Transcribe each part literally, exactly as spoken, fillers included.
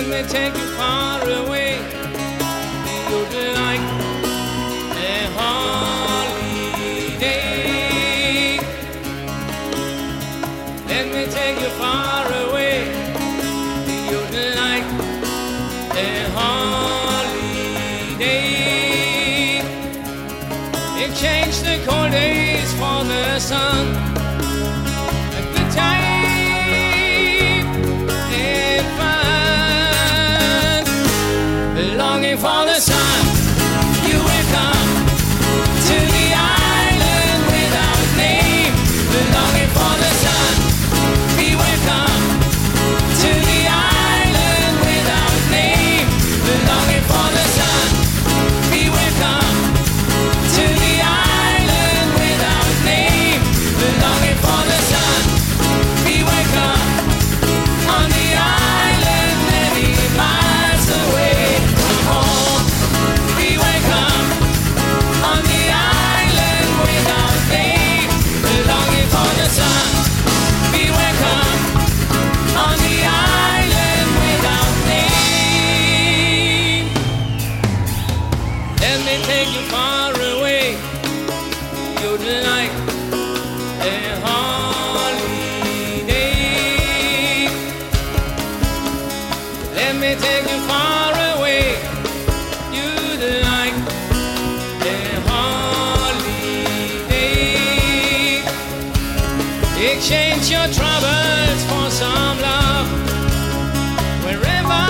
me take you far away. You'd like a holiday. Let me take you far away. You'd like a holiday. Exchange the cold days for the sun. A good time. Longing for the sun, you will come to the island without name. Longing for the sun, we will come to the island without name. Longing for the sun, we will come to the island without name. Longing for the sun, we will come on the island many miles away. Take you far away. You'd like a holiday. Let me take you far away. You'd like a holiday. Exchange your troubles for some love. Wherever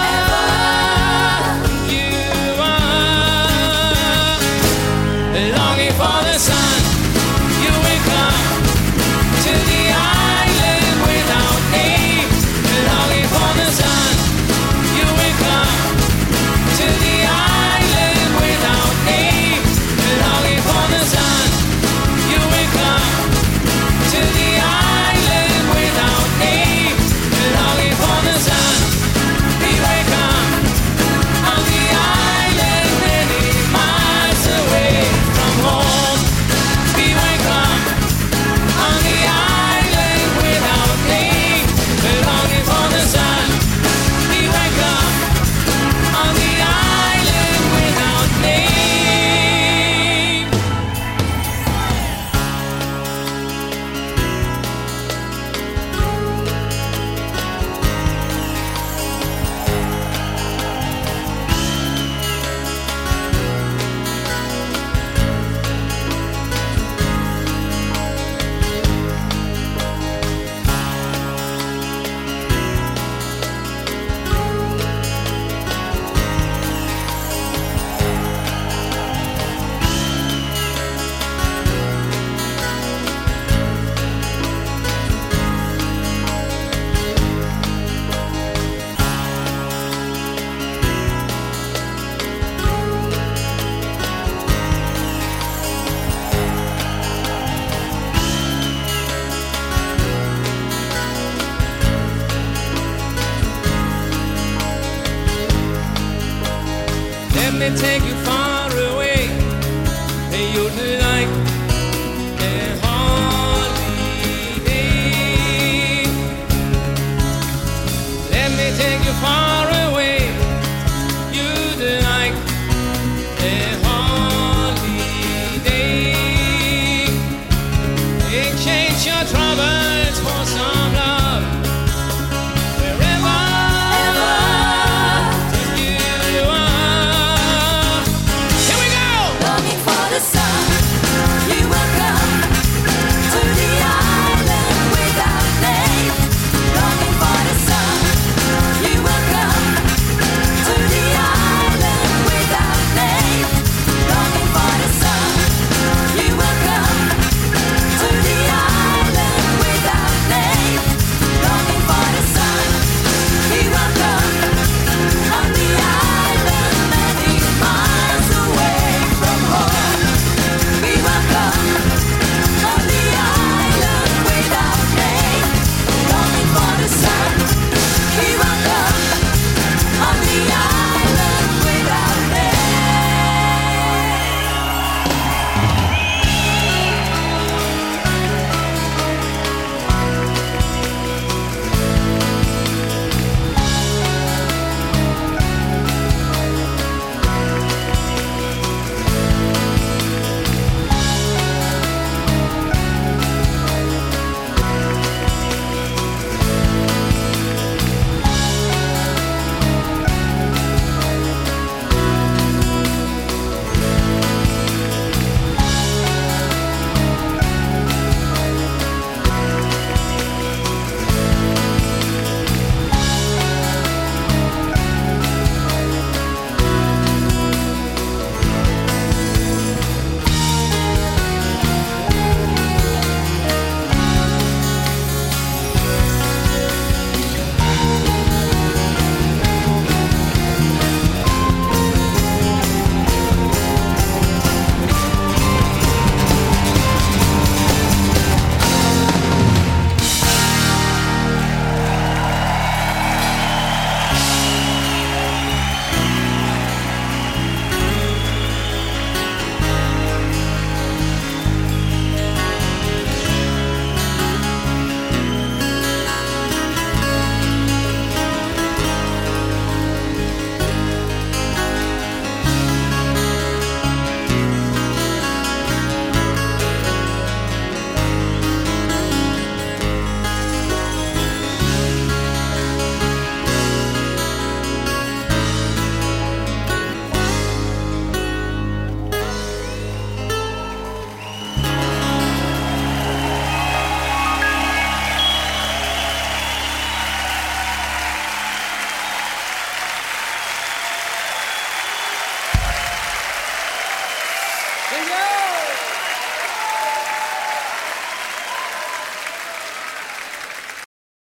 for the sun, you will come to the island without name. Longing for the sun, you will come to the island without name. Longing for the sun, you will come to the island without name. Longing for the sun, we will come on the island many miles away from home. Let me take you far away. You'd like a holiday. Let me take you far